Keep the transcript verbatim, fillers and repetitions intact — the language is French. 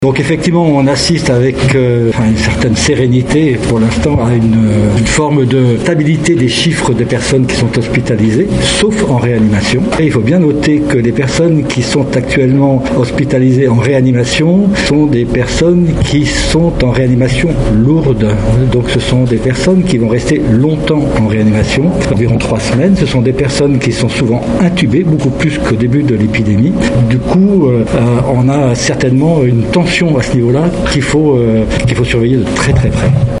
Donc effectivement, on assiste avec euh, une certaine sérénité pour l'instant à une, une forme de stabilité des chiffres de personnes qui sont hospitalisées, sauf en réanimation. Et il faut bien noter que les personnes qui sont actuellement hospitalisées en réanimation sont des personnes qui sont en réanimation lourde. Donc ce sont des personnes qui vont rester longtemps en réanimation, environ trois semaines. Ce sont des personnes qui sont souvent intubées, beaucoup plus qu'au début de l'épidémie. Du coup, euh, on a certainement une tension à ce niveau-là qu'il faut, euh, qu'il faut surveiller de très très près.